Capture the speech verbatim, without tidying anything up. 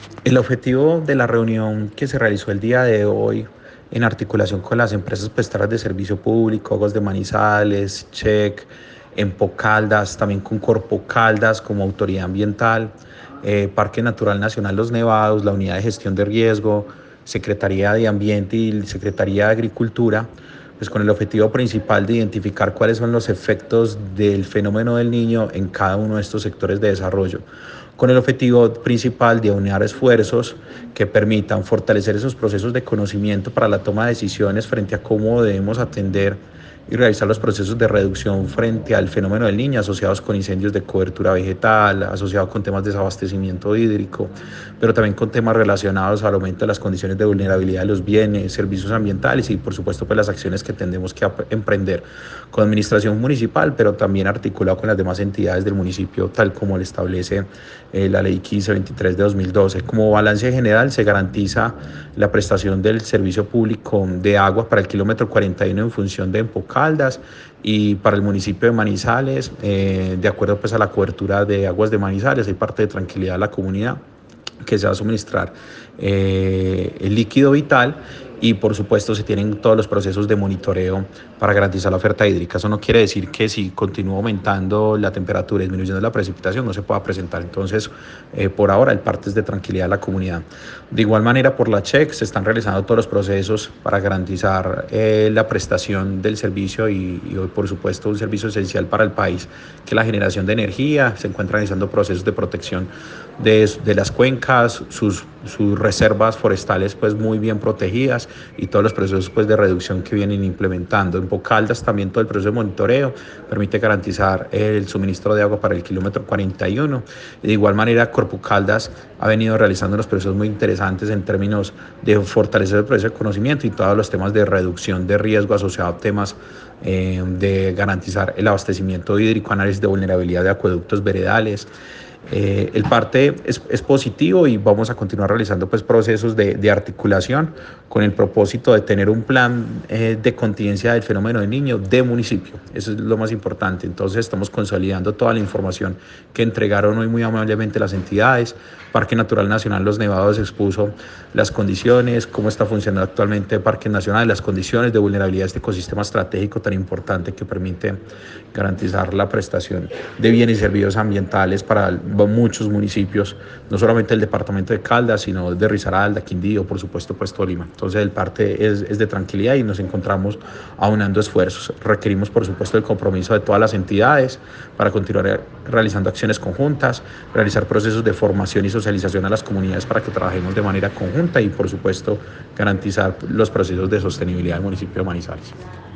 El objetivo de la reunión que se realizó el día de hoy en articulación con las empresas prestadoras de servicio público, Aguas de Manizales, Check, Empo Caldas, también con Corpo Caldas como autoridad ambiental, eh, Parque Natural Nacional Los Nevados, la Unidad de Gestión de Riesgo, Secretaría de Ambiente y Secretaría de Agricultura, pues con el objetivo principal de identificar cuáles son los efectos del fenómeno del niño en cada uno de estos sectores de desarrollo, con el objetivo principal de aunar esfuerzos que permitan fortalecer esos procesos de conocimiento para la toma de decisiones frente a cómo debemos atender y realizar los procesos de reducción frente al fenómeno del niño asociados con incendios de cobertura vegetal, asociados con temas de desabastecimiento hídrico, pero también con temas relacionados al aumento de las condiciones de vulnerabilidad de los bienes, servicios ambientales y por supuesto pues las acciones que tendremos que emprender con administración municipal, pero también articulado con las demás entidades del municipio, tal como le establece eh, la ley quince veintitrés de dos mil doce. Como balance general se garantiza la prestación del servicio público de agua para el kilómetro cuarenta y uno en función de Empo Caldas y para el municipio de Manizales, eh, de acuerdo pues a la cobertura de aguas de Manizales, hay parte de tranquilidad a la comunidad que se va a suministrar eh, el líquido vital y por supuesto se tienen todos los procesos de monitoreo para garantizar la oferta hídrica. Eso no quiere decir que si continúa aumentando la temperatura y disminuyendo la precipitación no se pueda presentar. Entonces, eh, por ahora el parte es de tranquilidad a la comunidad. De igual manera, por la CHEC se están realizando todos los procesos para garantizar eh, la prestación del servicio y, y hoy, por supuesto, un servicio esencial para el país, que es la generación de energía. Se encuentran realizando procesos de protección de, de las cuencas, sus, sus reservas forestales pues muy bien protegidas y todos los procesos pues de reducción que vienen implementando. En Caldas también todo el proceso de monitoreo permite garantizar el suministro de agua para el kilómetro cuarenta y uno. De igual manera, Corpo Caldas ha venido realizando unos procesos muy interesantes en términos de fortalecer el proceso de conocimiento y todos los temas de reducción de riesgo asociados a temas eh, de garantizar el abastecimiento hídrico, análisis de vulnerabilidad de acueductos veredales. Eh, el parte es, es positivo y vamos a continuar realizando pues, procesos de, de articulación con el propósito de tener un plan eh, de contingencia del fenómeno del niño de municipio. Eso es lo más importante. Entonces estamos consolidando toda la información que entregaron hoy muy amablemente las entidades. Parque Natural Nacional Los Nevados expuso las condiciones, cómo está funcionando actualmente el Parque Nacional, las condiciones de vulnerabilidad de este ecosistema estratégico tan importante que permite garantizar la prestación de bienes y servicios ambientales para muchos municipios, no solamente el departamento de Caldas, sino de Risaralda, Quindío, por supuesto, pues Tolima. Entonces el parte es, es de tranquilidad y nos encontramos aunando esfuerzos. Requerimos, por supuesto, el compromiso de todas las entidades para continuar realizando acciones conjuntas, realizar procesos de formación y socialización a las comunidades para que trabajemos de manera conjunta y, por supuesto, garantizar los procesos de sostenibilidad del municipio de Manizales.